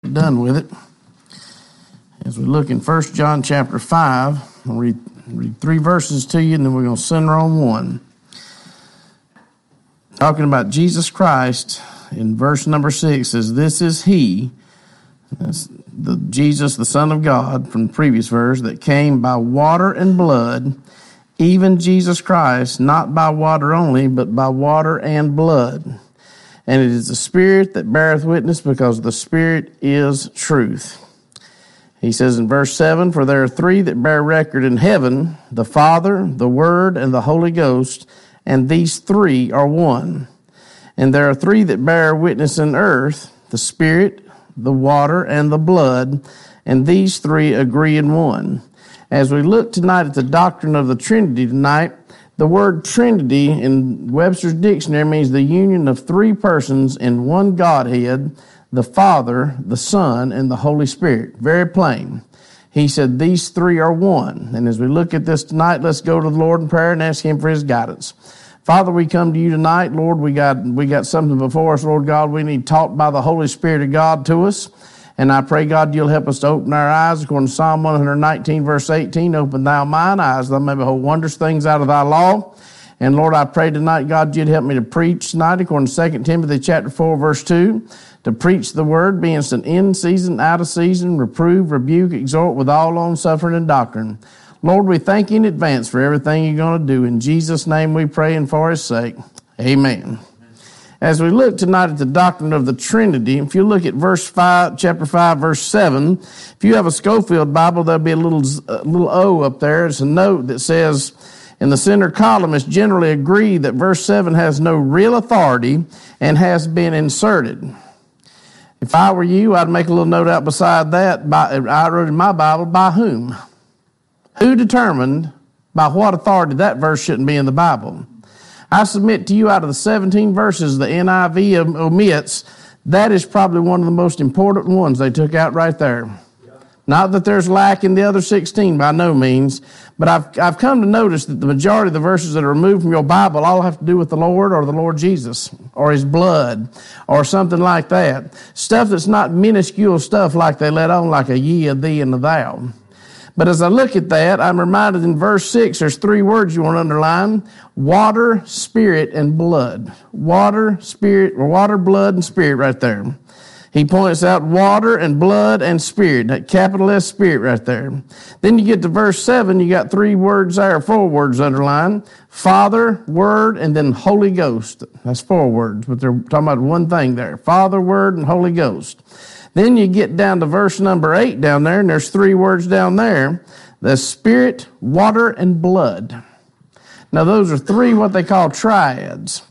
done with it. As we look in 1 John chapter 5, I'll read 3 verses to you, and then we're going to center on one. Talking about Jesus Christ, in verse number 6 says, "This is he," that's Jesus, the Son of God, from the previous verse, "that came by water and blood, even Jesus Christ, not by water only, but by water and blood. And it is the Spirit that beareth witness, because the Spirit is truth." He says in verse 7, "For there are 3 that bear record in heaven, the Father, the Word, and the Holy Ghost, and these 3 are one. And there are 3 that bear witness in earth, the Spirit, the water, and the blood, and these 3 agree in one." As we look tonight at the doctrine of the Trinity tonight, the word Trinity in Webster's dictionary means the union of 3 persons in one Godhead, the Father, the Son, and the Holy Spirit. Very plain. He said these 3 are one. And as we look at this tonight, let's go to the Lord in prayer and ask Him for His guidance. Father, we come to you tonight. Lord, we got something before us, Lord God. We need taught by the Holy Spirit of God to us. And I pray, God, you'll help us to open our eyes. According to Psalm 119, verse 18, "Open thou mine eyes, that I may behold wondrous things out of thy law." And Lord, I pray tonight, God, you'd help me to preach tonight, according to 2 Timothy chapter 4, verse 2, to preach the word, be instant in season, out of season, reprove, rebuke, exhort with all long-suffering and doctrine. Lord, we thank you in advance for everything you're going to do. In Jesus' name we pray, and for his sake, amen. As we look tonight at the doctrine of the Trinity, if you look at chapter 5, verse 7, if you have a Schofield Bible, there'll be a little O up there. It's a note that says, in the center column, it's generally agreed that verse 7 has no real authority and has been inserted. If I were you, I'd make a little note out beside that. I wrote in my Bible, by whom? Who determined by what authority that verse shouldn't be in the Bible? I submit to you, out of the 17 verses the NIV omits, that is probably one of the most important ones they took out right there. Yeah. Not that there's lack in the other 16, by no means, but I've come to notice that the majority of the verses that are removed from your Bible all have to do with the Lord or the Lord Jesus or his blood or something like that. Stuff that's not minuscule stuff like they let on, like a ye, a thee, and a thou. But as I look at that, I'm reminded in verse 6, there's 3 words you want to underline: water, spirit, and blood. Water, spirit, or water, blood, and spirit right there. He points out water and blood and spirit, that capital S spirit right there. Then you get to verse 7, you got 3 words there, 4 words underlined: Father, Word, and then Holy Ghost. That's 4 words, but they're talking about one thing there: Father, Word, and Holy Ghost. Then you get down to verse number 8 down there, and there's 3 words down there: the Spirit, water, and blood. Now those are 3 what they call triads.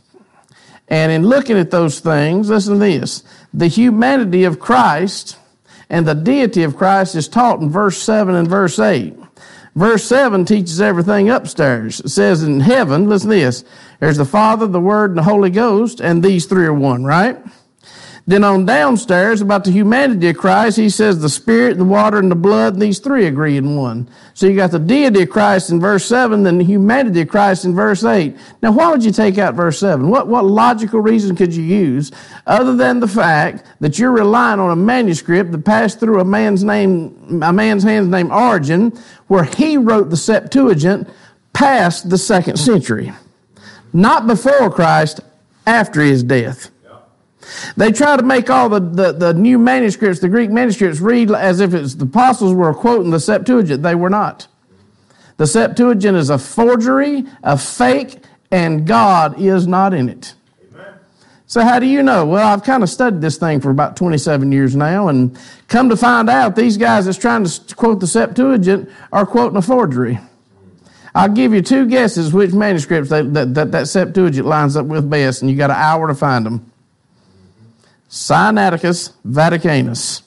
And in looking at those things, listen to this: the humanity of Christ and the deity of Christ is taught in verse 7 and verse 8. Verse 7 teaches everything upstairs. It says in heaven, listen to this, there's the Father, the Word, and the Holy Ghost, and these 3 are one, right? Then on downstairs, about the humanity of Christ, he says the Spirit, the water, and the blood, and these 3 agree in one. So you got the deity of Christ in verse 7, then the humanity of Christ in verse 8. Now, why would you take out verse 7? What logical reason could you use other than the fact that you're relying on a manuscript that passed through a man's hands named Origen, where he wrote the Septuagint past the 2nd century? Not before Christ, after his death. They try to make all the new manuscripts, the Greek manuscripts, read as if it's the apostles were quoting the Septuagint. They were not. The Septuagint is a forgery, a fake, and God is not in it. Amen. So how do you know? Well, I've kind of studied this thing for about 27 years now, and come to find out, these guys that's trying to quote the Septuagint are quoting a forgery. I'll give you 2 guesses which manuscripts that Septuagint lines up with best, and you got an hour to find them. Sinaiticus, Vaticanus.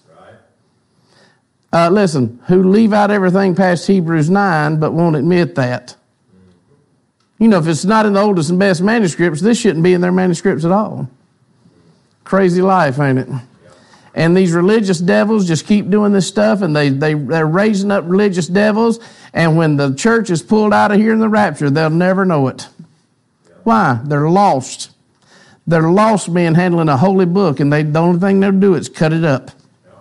Right. Listen, who leave out everything past Hebrews 9 but won't admit that. You know, if it's not in the oldest and best manuscripts, this shouldn't be in their manuscripts at all. Crazy life, ain't it? And these religious devils just keep doing this stuff, and they're raising up religious devils, and when the church is pulled out of here in the rapture, they'll never know it. Why? They're lost. They're lost men handling a holy book, and the only thing they'll do is cut it up.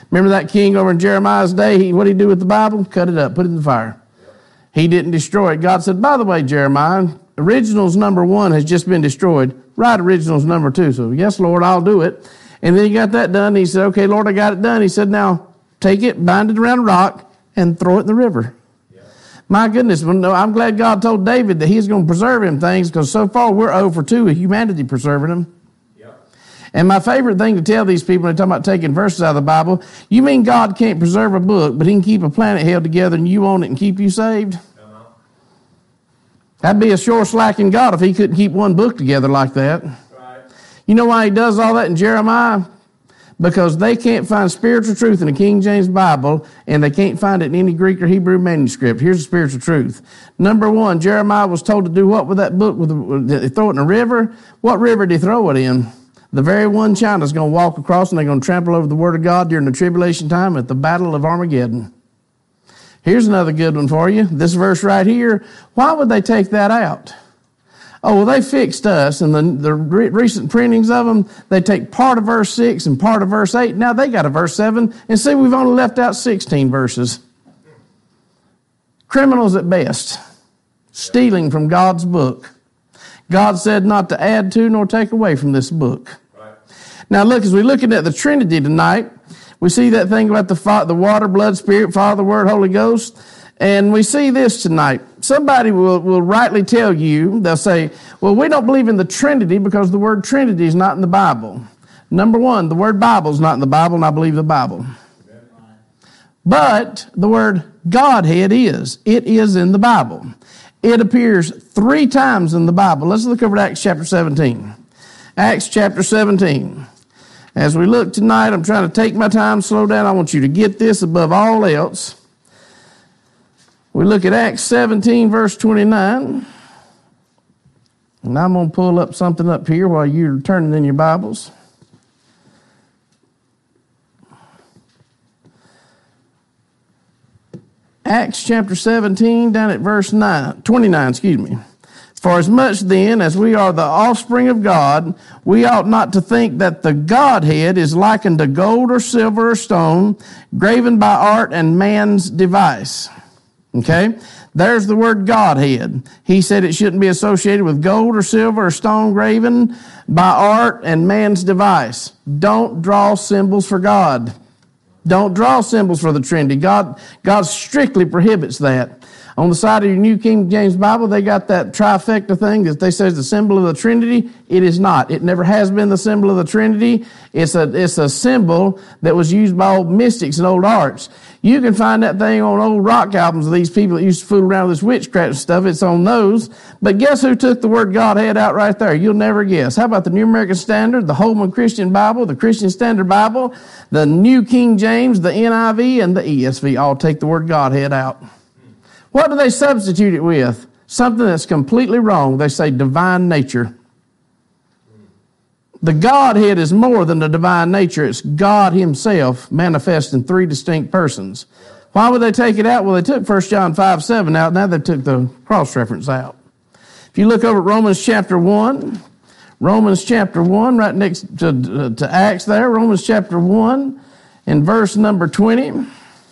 Remember that king over in Jeremiah's day? What did he do with the Bible? Cut it up, put it in the fire. He didn't destroy it. God said, by the way, Jeremiah, originals number 1 has just been destroyed. Write originals number 2. So, yes, Lord, I'll do it. And then he got that done. He said, okay, Lord, I got it done. He said, now take it, bind it around a rock, and throw it in the river. Yeah. My goodness, I'm glad God told David that he's going to preserve him things, because so far we're 0 for 2 of humanity preserving them. Yeah. And my favorite thing to tell these people when they talk about taking verses out of the Bible, you mean God can't preserve a book, but he can keep a planet held together and you own it and keep you saved? That'd be a sure slacking God if he couldn't keep one book together like that. Right. You know why he does all that in Jeremiah? Because they can't find spiritual truth in the King James Bible, and they can't find it in any Greek or Hebrew manuscript. Here's the spiritual truth. Number 1, Jeremiah was told to do what with that book? Throw it in a river. What river did he throw it in? The very one China's going to walk across, and they're going to trample over the Word of God during the tribulation time at the Battle of Armageddon. Here's another good one for you. This verse right here. Why would they take that out? Oh, well, they fixed us, and the recent printings of them, they take part of verse 6 and part of verse 8. Now they got a verse 7, and see, we've only left out 16 verses. Criminals at best, stealing from God's book. God said not to add to nor take away from this book. Right. Now look, as we're looking at the Trinity tonight, we see that thing about the water, blood, spirit, Father, Word, Holy Ghost. And we see this tonight. Somebody will rightly tell you, they'll say, well, we don't believe in the Trinity because the word Trinity is not in the Bible. Number 1, the word Bible is not in the Bible, and I believe the Bible. But the word Godhead is. It is in the Bible. It appears 3 times in the Bible. Let's look over at Acts chapter 17. Acts chapter 17. As we look tonight, I'm trying to take my time, slow down. I want you to get this above all else. We look at Acts 17, verse 29. And I'm going to pull up something up here while you're turning in your Bibles. Acts chapter 17, down at verse 29. For as much then as we are the offspring of God, we ought not to think that the Godhead is likened to gold or silver or stone, graven by art and man's device. Okay? There's the word Godhead. He said it shouldn't be associated with gold or silver or stone graven by art and man's device. Don't draw symbols for God. Don't draw symbols for the Trinity. God strictly prohibits that. On the side of your New King James Bible, they got that trifecta thing that they say is the symbol of the Trinity. It is not. It never has been the symbol of the Trinity. It's a symbol that was used by old mystics and old arts. You can find that thing on old rock albums of these people that used to fool around with this witchcraft and stuff. It's on those. But guess who took the word Godhead out right there? You'll never guess. How about the New American Standard, the Holman Christian Bible, the Christian Standard Bible, the New King James, the NIV, and the ESV all take the word Godhead out. What do they substitute it with? Something that's completely wrong. They say divine nature. The Godhead is more than the divine nature. It's God himself manifest in 3 distinct persons. Why would they take it out? Well, they took 1 John 5:7 out. Now they took the cross-reference out. If you look over at Romans chapter 1, right next to Acts there, Romans chapter 1 and verse number 20.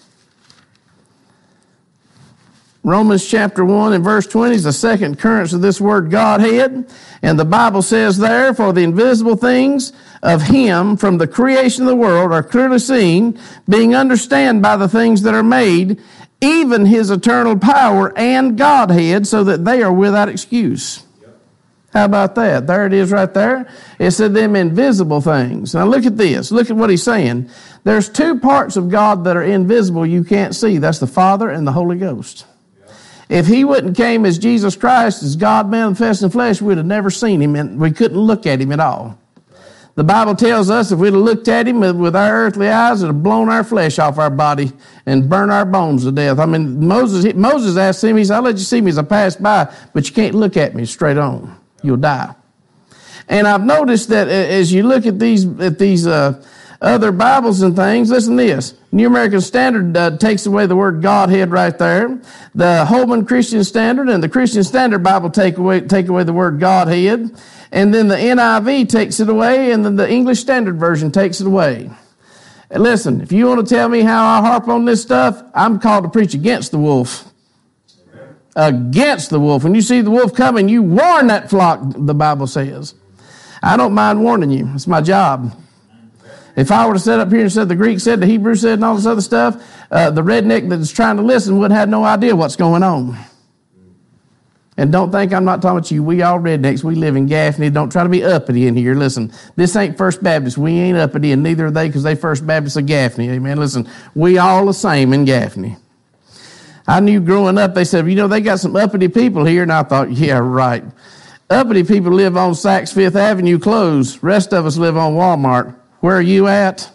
Romans chapter 1 and verse 20 is the second occurrence of this word Godhead. And the Bible says there, for the invisible things of him from the creation of the world are clearly seen, being understood by the things that are made, even his eternal power and Godhead, so that they are without excuse. How about that? There it is right there. It said them invisible things. Now look at this. Look at what he's saying. There's 2 parts of God that are invisible you can't see. That's the Father and the Holy Ghost. If he wouldn't came as Jesus Christ, as God manifest in flesh, we'd have never seen him, and we couldn't look at him at all. The Bible tells us if we'd have looked at him with our earthly eyes, it would have blown our flesh off our body and burned our bones to death. I mean, Moses asked him, he said, I'll let you see me as I pass by, but you can't look at me straight on. You'll die. And I've noticed that as you look at these other Bibles and things, listen to this. New American Standard takes away the word Godhead right there. The Holman Christian Standard and the Christian Standard Bible take away the word Godhead. And then the NIV takes it away, and then the English Standard Version takes it away. And listen, if you want to tell me how I harp on this stuff, I'm called to preach against the wolf. Against the wolf. When you see the wolf coming, you warn that flock, the Bible says. I don't mind warning you. It's my job. If I were to sit up here and said the Greek said, the Hebrew said, and all this other stuff, the redneck that's trying to listen would have no idea what's going on. And don't think I'm not talking about you. We all rednecks. We live in Gaffney. Don't try to be uppity in here. Listen, this ain't First Baptist. We ain't uppity, and neither are they, because they First Baptist of Gaffney. Amen. Listen, we all the same in Gaffney. I knew growing up, they said, they got some uppity people here. And I thought, yeah, right. Uppity people live on Saks Fifth Avenue clothes. Rest of us live on Walmart. Where are you at?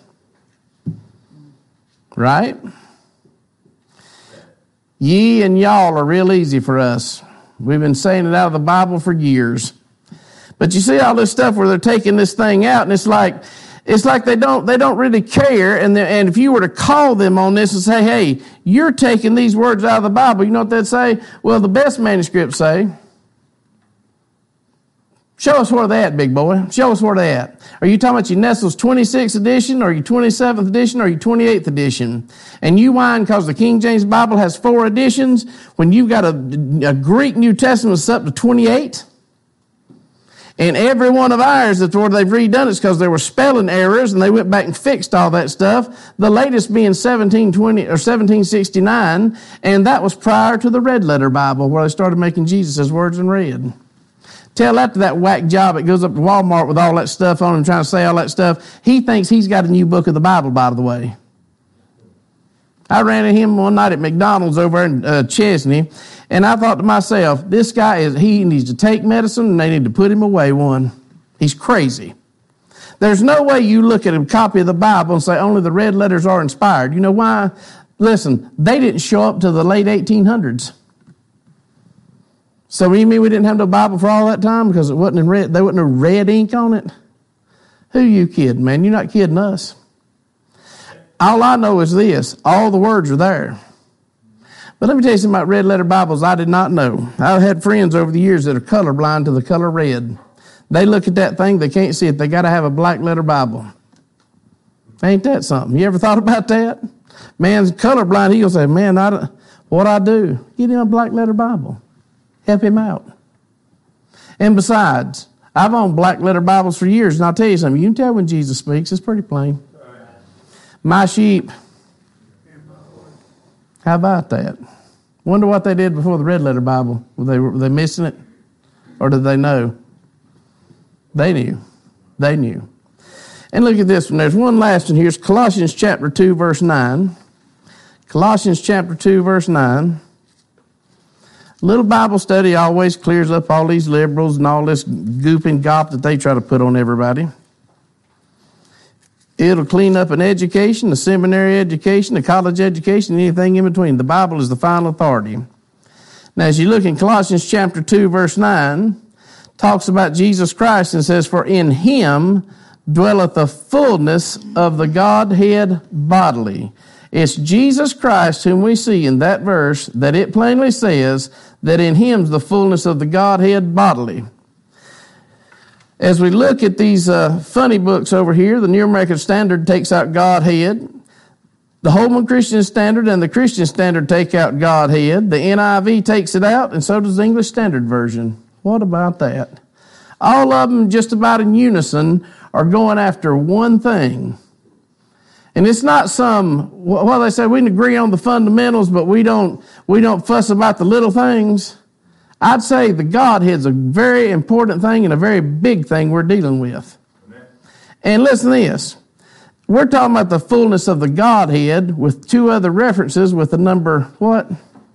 Right? Ye and y'all are real easy for us. We've been saying it out of the Bible for years. But you see all this stuff where they're taking this thing out, and it's like they don't really care. And if you were to call them on this and say, hey, you're taking these words out of the Bible, you know what they'd say? Well, the best manuscripts say, show us where they at, big boy. Show us where they at. Are you talking about your Nestle's 26th edition, or your 27th edition, or your 28th edition? And you whine because the King James Bible has 4 editions when you've got a Greek New Testament that's up to 28? And every one of ours, that's where they've redone it, because there were spelling errors, and they went back and fixed all that stuff. The latest being 1720 or 1769, and that was prior to the Red Letter Bible, where they started making Jesus' words in red. Tell that to that whack job that goes up to Walmart with all that stuff on him, trying to say all that stuff. He thinks he's got a new book of the Bible, by the way. I ran into him one night at McDonald's over in Chesney, and I thought to myself, this guy he needs to take medicine, and they need to put him away one. He's crazy. There's no way you look at a copy of the Bible and say only the red letters are inspired. You know why? Listen, they didn't show up till the late 1800s. So you mean we didn't have no Bible for all that time because it wasn't in red? There wasn't no red ink on it? Who you kidding, man? You're not kidding us. All I know is this. All the words are there. But let me tell you something about red letter Bibles I did not know. I've had friends over the years that are colorblind to the color red. They look at that thing, they can't see it. They got to have a black letter Bible. Ain't that something? You ever thought about that? Man's colorblind, he'll say, man, what I do? Get him a black letter Bible. Help him out. And besides, I've owned black letter Bibles for years, and I'll tell you something. You can tell when Jesus speaks. It's pretty plain. My sheep. How about that? Wonder what they did before the red letter Bible. Were they missing it? Or did they know? They knew. They knew. And look at this one. There's one last one here. It's Colossians chapter 2, verse 9. Colossians chapter 2, verse 9. Little Bible study always clears up all these liberals and all this goop and gop that they try to put on everybody. It'll clean up an education, a seminary education, a college education, anything in between. The Bible is the final authority. Now, as you look in Colossians chapter 2, verse 9, talks about Jesus Christ and says, for in him dwelleth the fullness of the Godhead bodily. It's Jesus Christ whom we see in that verse that it plainly says that in him's the fullness of the Godhead bodily. As we look at these funny books over here, the New American Standard takes out Godhead. The Holman Christian Standard and the Christian Standard take out Godhead. The NIV takes it out, and so does the English Standard Version. What about that? All of them, just about in unison, are going after one thing. And it's not they say we can agree on the fundamentals, but we don't fuss about the little things. I'd say the Godhead's a very important thing and a very big thing we're dealing with. Amen. And listen to this. We're talking about the fullness of the Godhead with 2 other references with the number, what?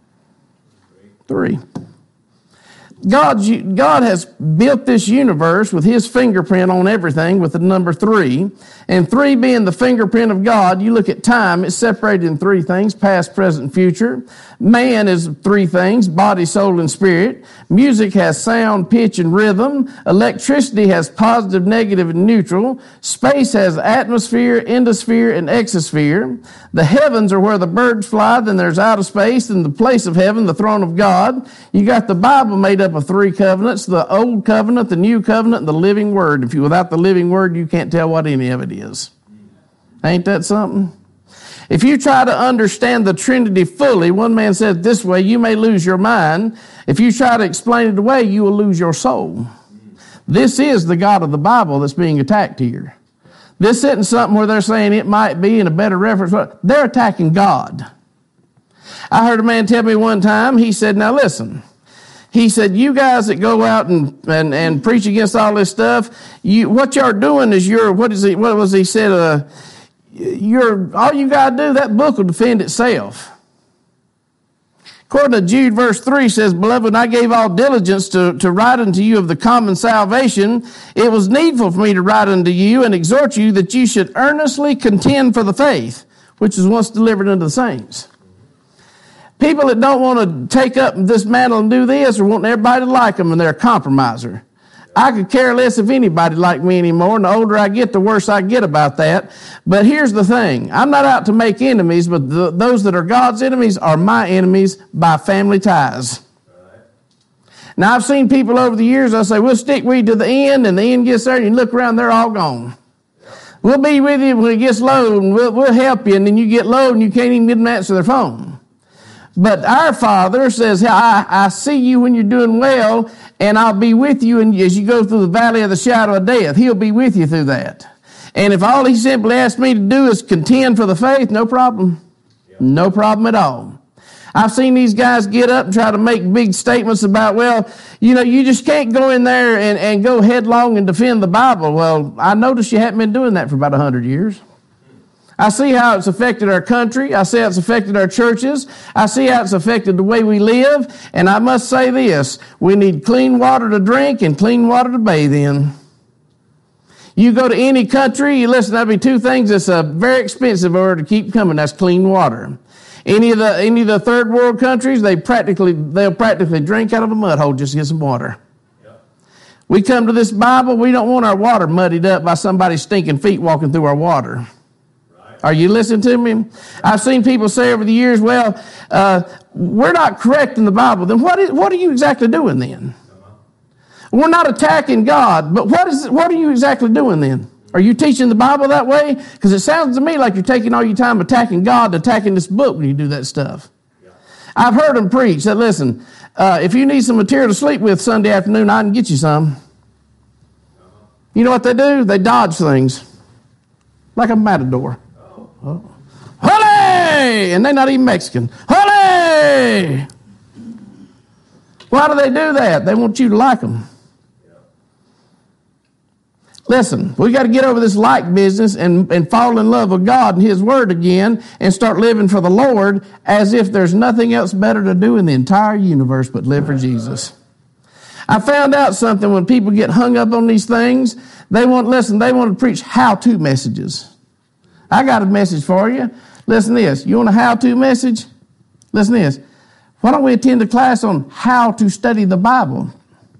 3. God has built this universe with his fingerprint on everything with the number 3. And 3 being the fingerprint of God, you look at time, it's separated in 3 things, past, present, future. Man is 3 things, body, soul, and spirit. Music has sound, pitch, and rhythm. Electricity has positive, negative, and neutral. Space has atmosphere, endosphere, and exosphere. The heavens are where the birds fly. Then there's outer space and the place of heaven, the throne of God. You got the Bible made up of 3 covenants, the Old Covenant, the New Covenant, and the living Word. Without the living Word, you can't tell what any of it is. Ain't that something? If you try to understand the Trinity fully, one man said this way, you may lose your mind. If you try to explain it away, you will lose your soul. This is the God of the Bible that's being attacked here. This isn't something where they're saying it might be in a better reference. They're attacking God. I heard a man tell me one time, he said, now listen, he said, you guys that go out and preach against all this stuff, what you're doing is what was he said, all you got to do, that book will defend itself. According to Jude verse 3 says, Beloved, when I gave all diligence to write unto you of the common salvation, it was needful for me to write unto you and exhort you that you should earnestly contend for the faith, which is once delivered unto the saints. People that don't want to take up this mantle and do this or want everybody to like them, and they're a compromiser. I could care less if anybody liked me anymore, and the older I get, the worse I get about that. But here's the thing. I'm not out to make enemies, but those that are God's enemies are my enemies by family ties. Now, I've seen people over the years, I say, we'll stick with you to the end, and the end gets there, and you look around, they're all gone. We'll be with you when it gets low, and we'll help you, and then you get low, and you can't even get them to answer their phone. But our Father says, I see you when you're doing well, and I'll be with you as you go through the valley of the shadow of death. He'll be with you through that. And if all he simply asked me to do is contend for the faith, no problem. No problem at all. I've seen these guys get up and try to make big statements about, well, you just can't go in there and go headlong and defend the Bible. Well, I notice you haven't been doing that for about 100 years. I see how it's affected our country. I see how it's affected our churches. I see how it's affected the way we live. And I must say this, we need clean water to drink and clean water to bathe in. You go to any country, listen, that'll be two things that's very expensive in order to keep coming. That's clean water. Any of the third world countries, they'll practically drink out of a mud hole just to get some water. We come to this Bible, we don't want our water muddied up by somebody's stinking feet walking through our water. Are you listening to me? I've seen people say over the years, well, we're not correct in the Bible. Then what are you exactly doing then? We're not attacking God, but what are you exactly doing then? Are you teaching the Bible that way? Because it sounds to me like you're taking all your time attacking God, attacking this book when you do that stuff. I've heard them preach that, listen, if you need some material to sleep with Sunday afternoon, I can get you some. You know what they do? They dodge things like a matador. Oh. Holy! And they're not even Mexican. Holy! Why do they do that? They want you to like them. Listen, we got to get over this like business and fall in love with God and His Word again and start living for the Lord as if there's nothing else better to do in the entire universe but live for Jesus. I found out something when people get hung up on these things. They want to preach how-to messages. I got a message for you. Listen to this. You want a how-to message? Listen to this. Why don't we attend a class on how to study the Bible?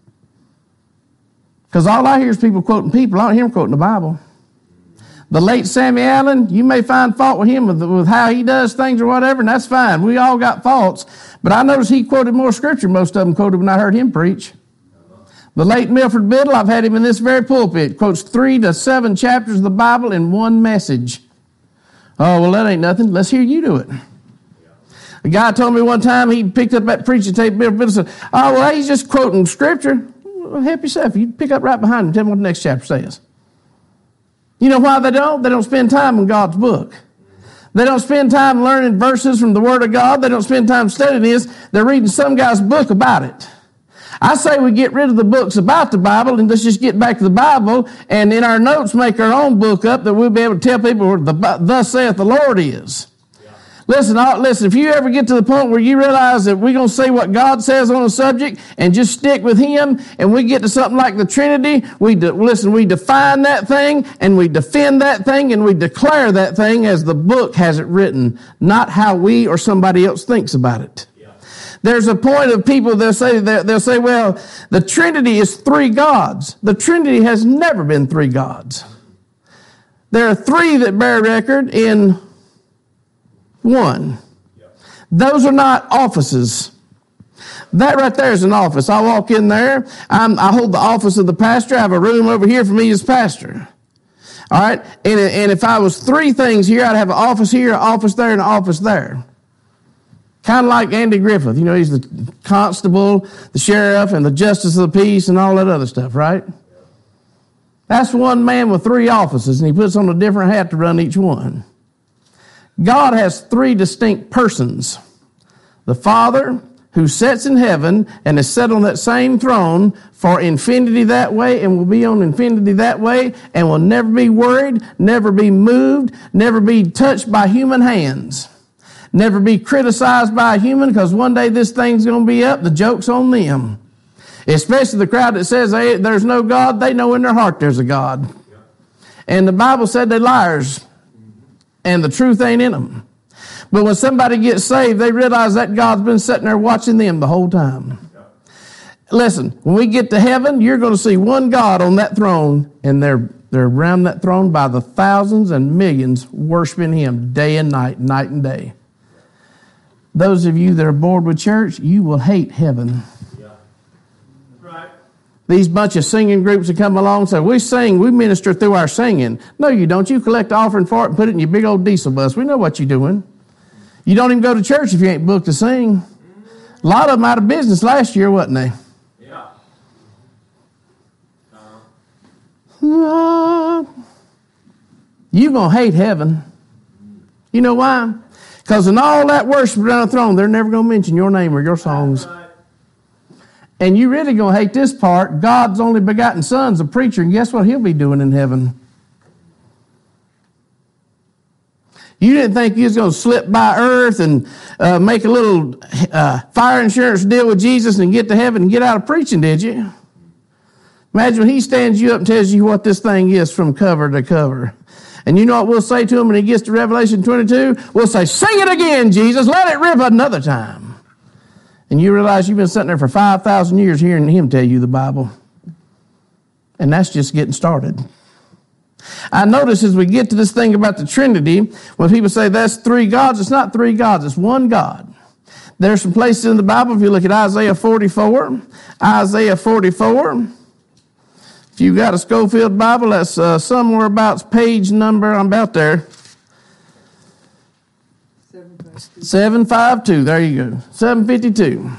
Because all I hear is people quoting people. I don't hear them quoting the Bible. The late Sammy Allen, you may find fault with him with how he does things or whatever, and that's fine. We all got faults. But I noticed he quoted more scripture most of them quoted when I heard him preach. The late Milford Biddle, I've had him in this very pulpit, quotes 3 to 7 chapters of the Bible in one message. Oh, well, that ain't nothing. Let's hear you do it. A guy told me one time he picked up that preaching tape, and said, oh, well, he's just quoting scripture. Well, help yourself. You pick up right behind him and tell him what the next chapter says. You know why they don't? They don't spend time in God's book. They don't spend time learning verses from the Word of God. They don't spend time studying this. They're reading some guy's book about it. I say we get rid of the books about the Bible and let's just get back to the Bible and in our notes make our own book up that we'll be able to tell people what thus saith the Lord is. Yeah. Listen, if you ever get to the point where you realize that we're going to say what God says on a subject and just stick with Him and we get to something like the Trinity, we define that thing and we defend that thing and we declare that thing as the book has it written, not how we or somebody else thinks about it. There's a point of people, they'll say, well, the Trinity is 3 gods. The Trinity has never been 3 gods. There are 3 that bear record in 1. Those are not offices. That right there is an office. I walk in there. I hold the office of the pastor. I have a room over here for me as pastor. All right? And if I was three things here, I'd have an office here, an office there, and an office there. Kind of like Andy Griffith. You know, he's the constable, the sheriff, and the justice of the peace, and all that other stuff, right? That's one man with three offices, and he puts on a different hat to run each one. God has three distinct persons. The Father, who sits in heaven and is set on that same throne for infinity that way and will be on infinity that way and will never be worried, never be moved, never be touched by human hands, never be criticized by a human, because one day this thing's going to be up. The joke's on them. Especially the crowd that says there's no God. They know in their heart there's a God. And the Bible said they're liars and the truth ain't in them. But when somebody gets saved, they realize that God's been sitting there watching them the whole time. Listen, when we get to heaven, you're going to see one God on that throne, and they're around that throne by the thousands and millions worshiping Him day and night, night and day. Those of you that are bored with church, you will hate heaven. Yeah. Right. These bunch of singing groups that come along and say, we sing, we minister through our singing. No, you don't. You collect the offering for it and put it in your big old diesel bus. We know what you're doing. You don't even go to church if you ain't booked to sing. A lot of them out of business last year, wasn't they? Yeah. You're going to hate heaven. You know why? Because in all that worship around the throne, they're never going to mention your name or your songs. Right. And you really going to hate this part. God's only begotten Son's a preacher, and guess what he'll be doing in heaven? You didn't think you was going to slip by earth and make a little fire insurance deal with Jesus and get to heaven and get out of preaching, did you? Imagine when he stands you up and tells you what this thing is from cover to cover. And you know what we'll say to him when he gets to Revelation 22? We'll say, sing it again, Jesus. Let it rip another time. And you realize you've been sitting there for 5,000 years hearing him tell you the Bible. And that's just getting started. I notice as we get to this thing about the Trinity, when people say that's three gods, it's not three gods, it's one God. There's some places in the Bible, if you look at Isaiah 44, if you've got a Schofield Bible, that's somewhere about page number, I'm about there. 752, there you go, 752.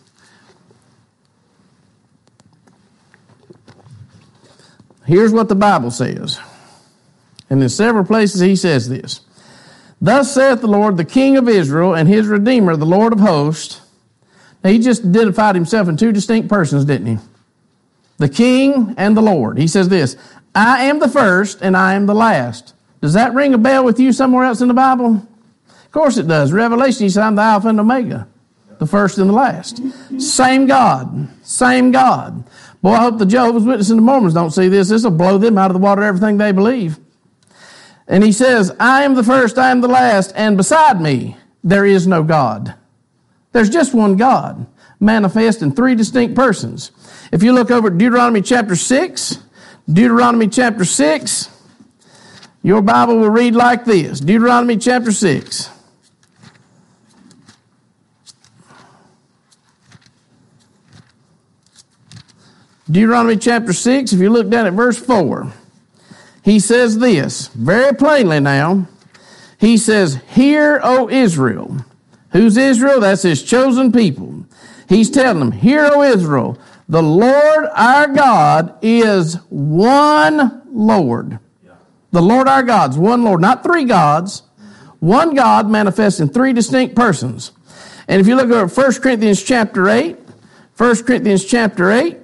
Here's what the Bible says. And in several places he says this. Thus saith the Lord, the King of Israel, and his Redeemer, the Lord of hosts. Now, he just identified himself in two distinct persons, didn't he? The King and the Lord. He says this, I am the first and I am the last. Does that ring a bell with you somewhere else in the Bible? Of course it does. Revelation, he said, I'm the Alpha and Omega, the first and the last. Same God. Same God. Boy, I hope the Jehovah's Witnesses and the Mormons don't see this. This will blow them out of the water, everything they believe. And he says, I am the first, I am the last, and beside me there is no God. There's just one God, manifest in three distinct persons. If you look over at Deuteronomy chapter 6, your Bible will read like this. Deuteronomy chapter 6. Deuteronomy chapter 6, if you look down at verse 4, he says this, very plainly now. He says, Hear, O Israel. Who's Israel? That's his chosen people. He's telling them, Hear, O Israel, the Lord our God is one Lord. The Lord our God's one Lord, not three gods. One God manifests in three distinct persons. And if you look at 1 Corinthians chapter 8, 1 Corinthians chapter 8,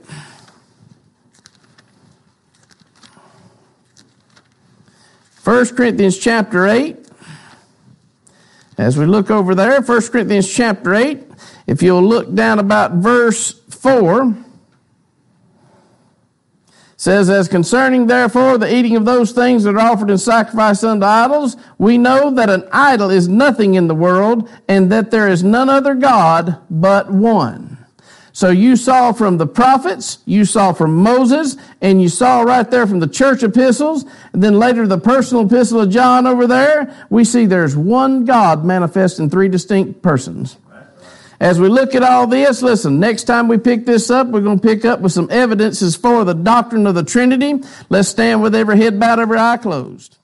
First Corinthians chapter 8, as we look over there, 1 Corinthians chapter 8, if you'll look down about verse 4, says, As concerning therefore the eating of those things that are offered in sacrifice unto idols, we know that an idol is nothing in the world, and that there is none other God but one. So you saw from the prophets, you saw from Moses, and you saw right there from the church epistles, and then later the personal epistle of John over there, we see there's one God manifest in three distinct persons. As we look at all this, listen, next time we pick this up, we're going to pick up with some evidences for the doctrine of the Trinity. Let's stand with every head bowed, every eye closed.